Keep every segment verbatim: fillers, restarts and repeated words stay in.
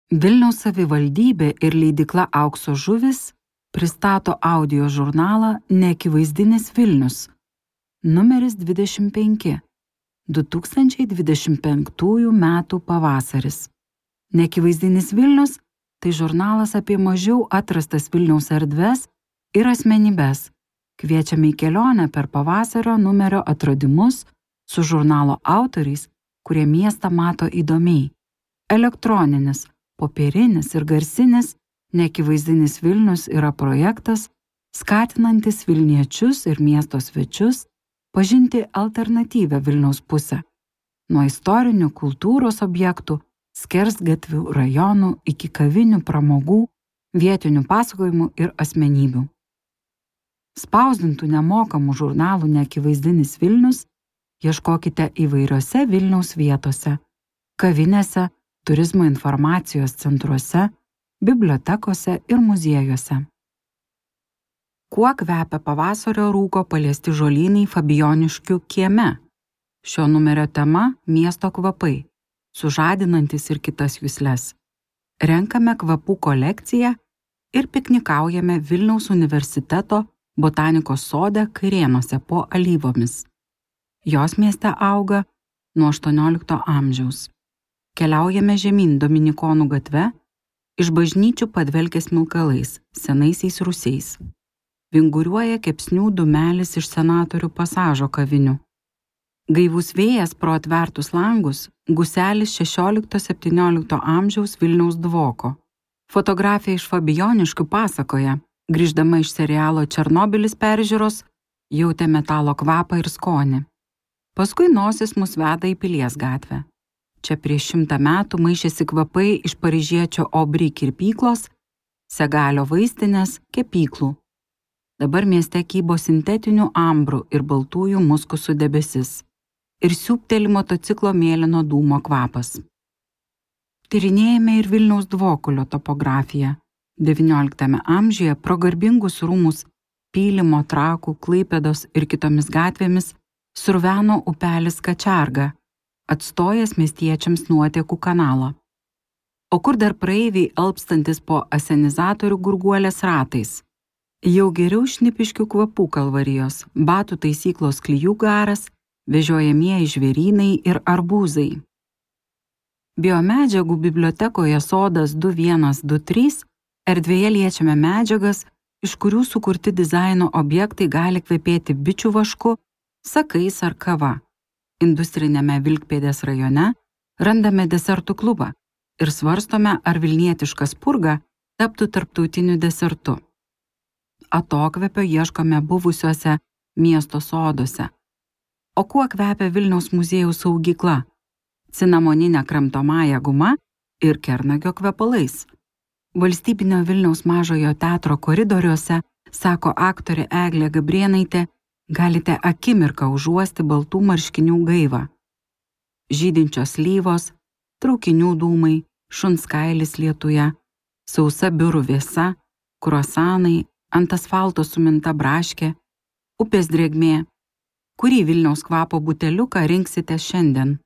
Vilniaus savivaldybė ir leidykla Aukso žuvys pristato audio žurnalą Neakivaizdinis Vilnius, numeris dvidešimt penki, du tūkstančiai dvidešimt penktųjų metų pavasaris. Neakivaizdinis Vilnius – tai žurnalas apie mažiau atrastas Vilniaus erdves ir asmenybes. Kviečiame į kelionę per pavasario numerio atradimus su žurnalo autoriais, kurie miestą mato įdomiai. Elektroninis, popierinis ir garsinis Neakivaizdinis Vilnius yra projektas, skatinantis vilniečius ir miesto svečius pažinti alternatyvią Vilniaus pusę. Nuo istorinių kultūros objektų, skersgatvių, rajonų iki kavinių pramogų, vietinių pasakojimų ir asmenybių. Spausdintų nemokamų žurnalų Neakivaizdinis Vilnius ieškokite įvairiose Vilniaus vietose, kavinėse, turizmo informacijos centruose, bibliotekose ir muziejuose. Kuo kvepia pavasario rūko paliesti žolynai Fabijoniškių kieme? Šio numerio tema – miesto kvapai, sužadinantis ir kitas jusles. Renkame kvapų kolekciją ir piknikaujame Vilniaus universiteto botanikos sode Kairėnuose po alyvomis. Jos mieste auga nuo aštuoniolikto amžiaus. Keliaujame žemyn Dominikonų gatve, iš bažnyčių padvelkia smilkalais, senaisiais rūsiais. Vinguriuoja kepsnių dūmelis iš Senatorių pasažo kavinių. Gaivus vėjas pro atvertus langus, guselis šešiolikto septyniolikto amžiaus Vilniaus dvoko. Fotografija iš Fabijoniškių pasakoja, grįždama iš serialo Černobylis peržiūros, jautė metalo kvapą ir skonį. Paskui nosis mus veda į Pilies gatvę. Čia prieš šimtą metų maišėsi kvapai iš paryžiečio Obry kirpyklos, Segalio vaistinės, kepyklų. Dabar mieste kybo sintetinių ambrų ir baltųjų muskusų debesis ir siūbteli motociklo mėlyno dūmo kvapas. Tyrinėjame ir Vilniaus dvokulio topografiją. devynioliktame amžiuje pro garbingus rūmus Pylimo, Trakų, Klaipėdos ir kitomis gatvėmis sruveno upelis Kačerga, atstojęs miestiečiams nuotekų kanalą. O kur dar praeiviai alpstantis po asenizatorių gurguolės ratais? Jau geriau Šnipiškių kvapų kalvarijos, batų taisyklos klijų garas, vežiojamieji žvėrynai ir arbūzai. Biomedžiagų bibliotekoje Sodas du vienas du trys erdvėje liečiame medžiagas, iš kurių sukurti dizaino objektai gali kvepėti bičių vašku, sakais ar kava. Industrinėme Vilkpėdės rajone randame desertų klubą ir svarstome, ar vilnietiškas purga taptų tarptautiniu desertu. Atokvėpio ieškome buvusiuose miesto soduose. O kuo kvepia Vilniaus muziejaus saugykla? Cinamoninė kramtomąja guma ir kernagio kvepalais. Valstybinio Vilniaus mažojo teatro koridoriuose, sako aktorė Eglė Gabrėnaitė, galite akimirką užuosti baltų marškinių gaivą. Žydinčios slyvos, traukinių dūmai, šuns kailis lietuje, sausa biurų vėsa, kruasanai, ant asfalto suminta braškė, upės drėgmė. Kurį Vilniaus kvapo buteliuką rinksite šiandien?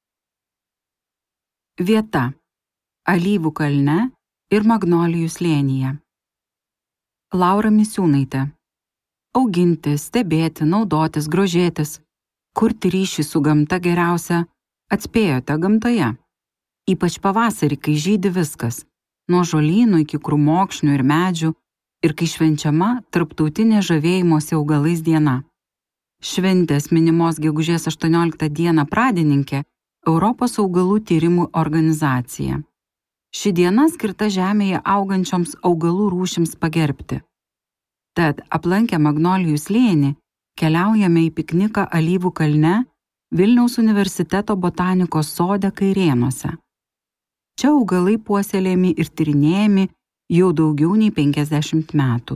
Vieta – Alyvų kalne ir Magnolijų slėnyje. Laura Misiūnaitė. Auginti, stebėti, naudotis, grožėtis, kurti ryšį su gamta geriausia, atspėjote gamtoje. Ypač pavasarį, kai žydi viskas, nuo žolynų iki krūmokšnių ir medžių, ir kai švenčiama tarptautinė žavėjimosi augalais diena. Šventės minimos gegužės aštuonioliktą dieną pradininkė Europos augalų tyrimų organizacija. Ši diena skirta žemėje augančioms augalų rūšims pagerbti. Tad aplankę Magnolijų slėnį, keliaujame į pikniką Alyvų kalne Vilniaus universiteto botanikos sode Kairėnuose. Čia augalai puoselėjami ir tyrinėjami jau daugiau nei penkiasdešimt metų.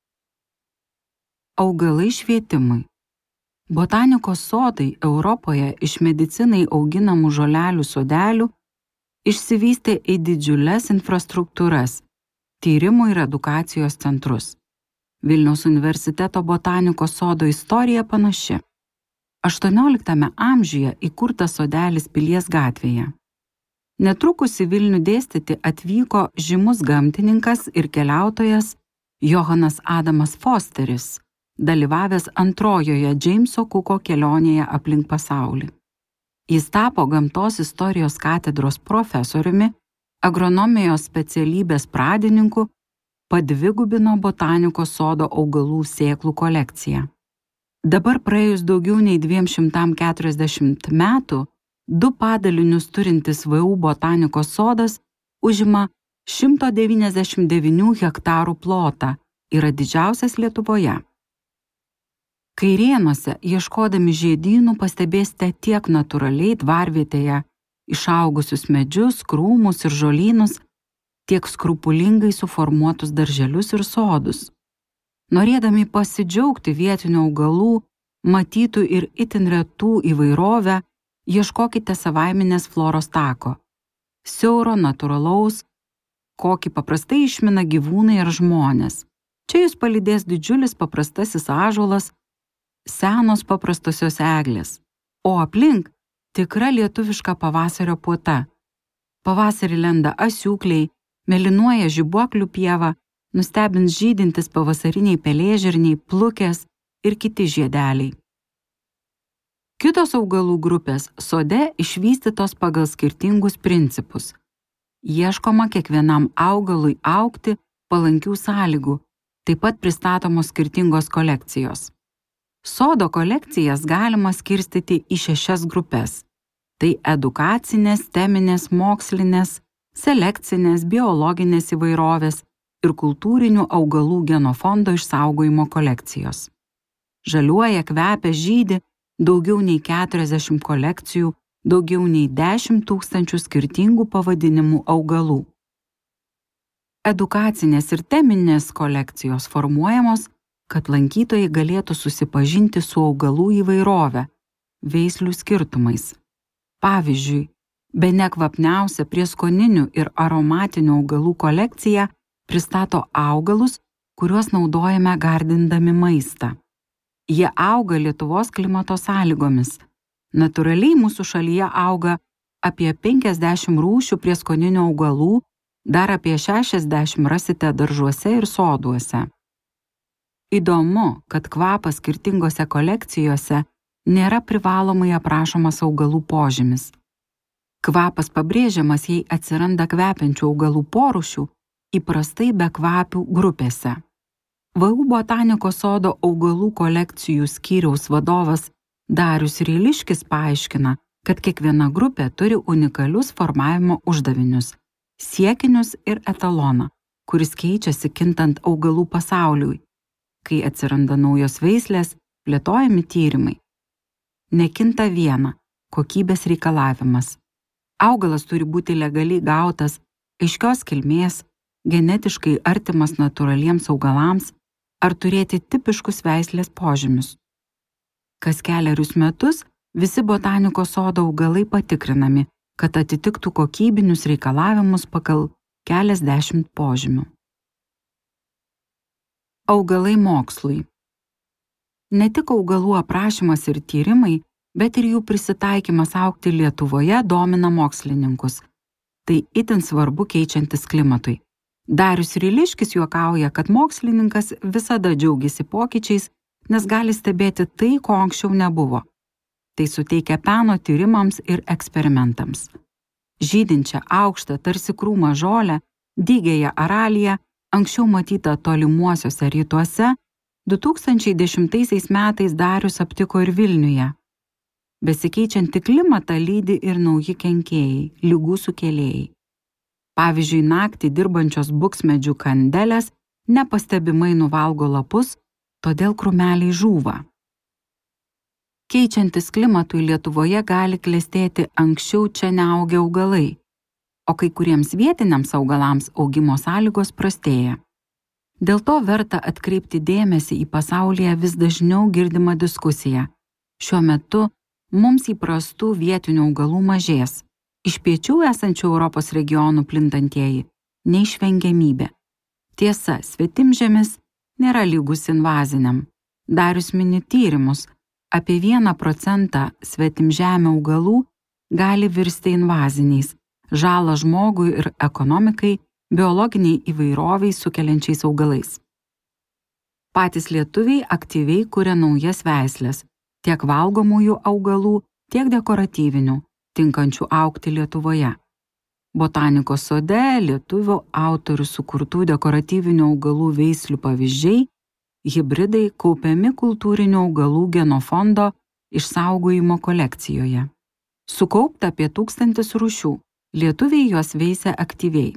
Augalai švietimui. Botanikos sodai Europoje iš medicinai auginamų žolelių sodelių išsivystė į didžiules infrastruktūras, tyrimų ir edukacijos centrus. Vilniaus universiteto botanikos sodo istorija panaši. aštuonioliktame amžiuje įkurtas sodelis Pilies gatvėje. Netrukus į Vilnių dėstyti atvyko žymus gamtininkas ir keliautojas Johanas Adamas Fosteris, dalyvavęs antrojoje Džeimso Kuko kelionėje aplink pasaulį. Jis tapo gamtos istorijos katedros profesoriumi, agronomijos specialybės pradininku, padvigubino botanikos sodo augalų sėklų kolekciją. Dabar praėjus daugiau nei dviem šimtam keturiasdešimt metų, du padalinius turintis V U botanikos sodas užima šimto devyniasdešimt devynių hektarų plotą, yra didžiausias Lietuvoje. Kairėnuose, ieškodami žiedynų, pastebėsite tiek natūraliai dvarvietėje išaugusius medžius, krūmus ir žolynus, tiek skrupulingai suformuotus darželius ir sodus. Norėdami pasidžiaugti vietinių augalų, matytų ir itin retų įvairovę, ieškokite savaiminės floros tako, siauro, natūralaus, kokį paprastai išmina gyvūnai ar žmonės. Čia jūs palydės didžiulis paprastasis ąžuolas, senos paprastosios eglės, o aplink tikra lietuviška pavasario puota. Pavasarį lenda asiūkliai, mėlynuoja žibuoklių pieva, nustebins žydintis pavasariniai pelėžirniai, plukės ir kiti žiedeliai. Kitos augalų grupės sode išvystytos pagal skirtingus principus. Ieškoma kiekvienam augalui augti palankių sąlygų, taip pat pristatomos skirtingos kolekcijos. Sodo kolekcijas galima skirstyti į šešias grupės. Tai edukacinės, teminės, mokslinės, selekcinės, biologinės įvairovės ir kultūrinių augalų genofondo išsaugojimo kolekcijos. Žaliuoja, kvepia, žydi daugiau nei keturiasdešimt kolekcijų, daugiau nei dešimt tūkstančių skirtingų pavadinimų augalų. Edukacinės ir teminės kolekcijos formuojamos, kad lankytojai galėtų susipažinti su augalų įvairove, veislių skirtumais. Pavyzdžiui, bene kvapniausia prieskoninių ir aromatinių augalų kolekcija pristato augalus, kuriuos naudojame gardindami maistą. Jie auga Lietuvos klimato sąlygomis. Natūraliai mūsų šalyje auga apie penkiasdešimt rūšių prieskoninių augalų, dar apie šešiasdešimt rasite daržuose ir soduose. Įdomu, kad kvapas skirtingose kolekcijose nėra privalomai aprašomas augalų požymis. Kvapas pabrėžiamas, jei atsiranda kvepiančių augalų porūšių, įprastai be kvapių grupėse. V U botanikos sodo augalų kolekcijų skyriaus vadovas Darius Ryliškis paaiškina, kad kiekviena grupė turi unikalius formavimo uždavinius, siekinius ir etaloną, kuris keičiasi kintant augalų pasauliui, kai atsiranda naujos veislės, plėtojami tyrimai. Nekinta viena – kokybės reikalavimas. Augalas turi būti legaliai gautas, aiškios kilmės, genetiškai artimas natūraliems augalams, ar turėti tipiškus veislės požymius. Kas kelerius metus visi botanikos sodo augalai patikrinami, kad atitiktų kokybinius reikalavimus pagal keliasdešimt požymių. Augalai mokslui. Ne tik augalų aprašymas ir tyrimai, bet ir jų prisitaikymas augti Lietuvoje domina mokslininkus. Tai itin svarbu keičiantis klimatui. Darius Ryliškis juokauja, kad mokslininkas visada džiaugiasi pokyčiais, nes gali stebėti tai, ko anksčiau nebuvo. Tai suteikia peno tyrimams ir eksperimentams. Žydinčią aukštą tarsi krūmą žolę, dygiąją araliją, anksčiau matytą tolimuosiuose rytuose, du tūkstančiai dešimtaisiais metais Darius aptiko ir Vilniuje. Besikeičiantį klimatą lydi ir nauji kenkėjai, ligų sukėlėjai. Pavyzdžiui, naktį dirbančios buksmedžių kandelės nepastebimai nuvalgo lapus, todėl krūmeliai žūva. Keičiantis klimatui Lietuvoje gali klestėti anksčiau čia neaugę augalai, o kai kuriems vietiniams augalams augimo sąlygos prastėja. Dėl to verta atkreipti dėmesį į pasaulyje vis dažniau girdimą diskusiją. Šiuo metu mums įprastų vietinių augalų mažės. Iš piečių esančių Europos regionų plintantieji – neišvengiamybė. Tiesa, svetimžemis nėra lygus invaziniam. Darius mini tyrimus, apie vieną procentą svetimžemių augalų gali virsti invaziniais žalą žmogui ir ekonomikai, biologiniai įvairoviai sukeliančiais augalais. Patys lietuviai aktyviai kuria naujas veislės, tiek valgomųjų augalų, tiek dekoratyvinių, tinkančių augti Lietuvoje. Botanikos sode lietuvių autorių sukurtų dekoratyvinių augalų veislių pavyzdžiai, hibridai kaupiami kultūrinių augalų genofondo išsaugojimo kolekcijoje. Sukaupta apie tūkstantis rūšių, lietuviai juos veisia aktyviai.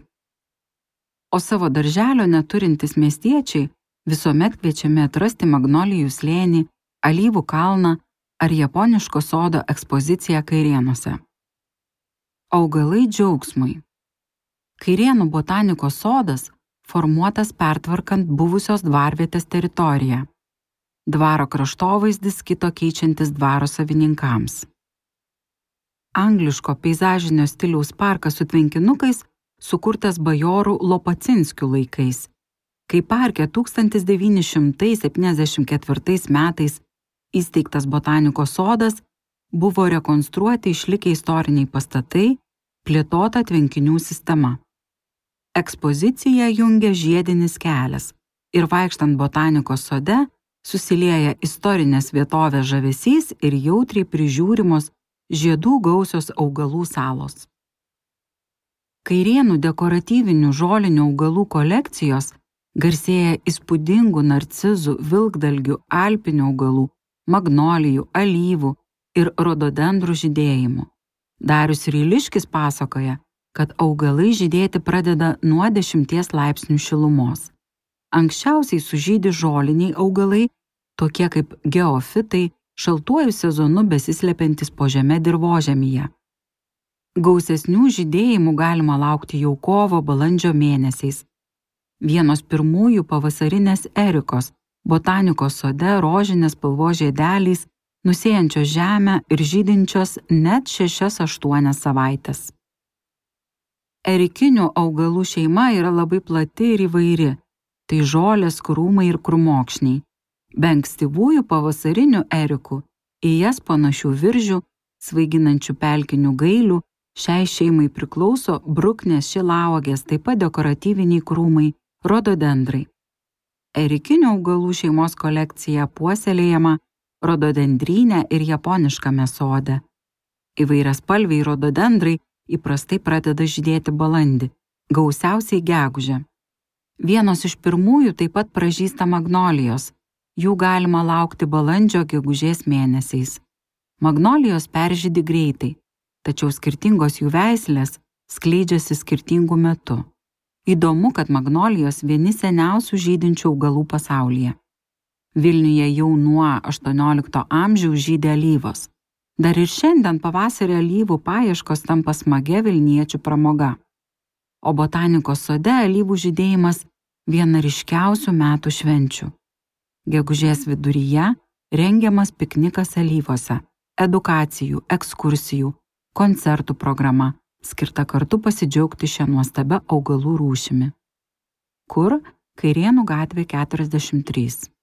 O savo darželio neturintys miestiečiai visuomet kviečiami atrasti Magnolijų slėnį, Alyvų kalną ar japoniško sodo ekspoziciją Kairėnuose. Augalai džiaugsmui. Kairėnų botanikos sodas formuotas pertvarkant buvusios dvarvietės teritoriją. Dvaro kraštovaizdis kito keičiantis dvaro savininkams. Angliško peizažinio stiliaus parkas su tvenkinukais sukurtas bajorų Lopacinskių laikais, kai parke tūkstantis devyni šimtai septyniasdešimt ketvirtais metais įsteigtas botanikos sodas buvo rekonstruoti išlikę istoriniai pastatai, plėtota tvenkinių sistema. Ekspoziciją jungia žiedinis kelias ir vaikštant botanikos sode susilieja istorinės vietovės žavesys ir jautriai prižiūrimos žiedų gausios augalų salos. Kairėnų dekoratyvinių žolinių augalų kolekcijos garsėja įspūdingų narcizų, vilkdalgių, alpinių augalų, magnolijų, alyvų ir rododendrų žydėjimu. Darius Ryliškis pasakoja, kad augalai žydėti pradeda nuo dešimties laipsnių šilumos. Anksčiausiai sužydi žoliniai augalai, tokie kaip geofitai, šaltuoju sezonu besislepiantis po žeme dirvožemyje. Gausesnių žydėjimų galima laukti jau kovo balandžio mėnesiais. Vienos pirmųjų pavasarinės erikos, botanikos sode rožinės spalvos žiedeliais, nusėjančios žemę ir žydinčios net šešias aštuonias savaitės. Erikinių augalų šeima yra labai plati ir įvairi, tai žolės, krūmai ir krūmokšniai. Be ankstyvųjų pavasarinių erikų, į jas panašių viržių, svaiginančių pelkinių gailių, šiai šeimai priklauso bruknės šilauogės, taip pat dekoratyviniai krūmai, rododendrai. Erikinių augalų šeimos kolekcija puoselėjama rododendryne ir japoniškame sode. Įvairiaspalviai rododendrai įprastai pradeda žydėti balandį, gausiausiai gegužę. Vienos iš pirmųjų taip pat pražysta magnolijos, jų galima laukti balandžio gegužės mėnesiais. Magnolijos peržydi greitai, tačiau skirtingos jų veislės skleidžiasi skirtingų metų. Įdomu, kad magnolijos vieni seniausių žydinčių augalų pasaulyje. Vilniuje jau nuo aštuoniolikto amžiaus žydė alyvos. Dar ir šiandien pavasarį alyvų paieškos tampa smagia vilniečių pramoga. O botanikos sode alyvų žydėjimas viena ryškiausių metų švenčių. Gegužės viduryje rengiamas piknikas alyvose, edukacijų, ekskursijų, koncertų programa, skirta kartu pasidžiaugti šią nuostabią augalų rūšimi. Kur? Kairėnų gatvė keturiasdešimt trys.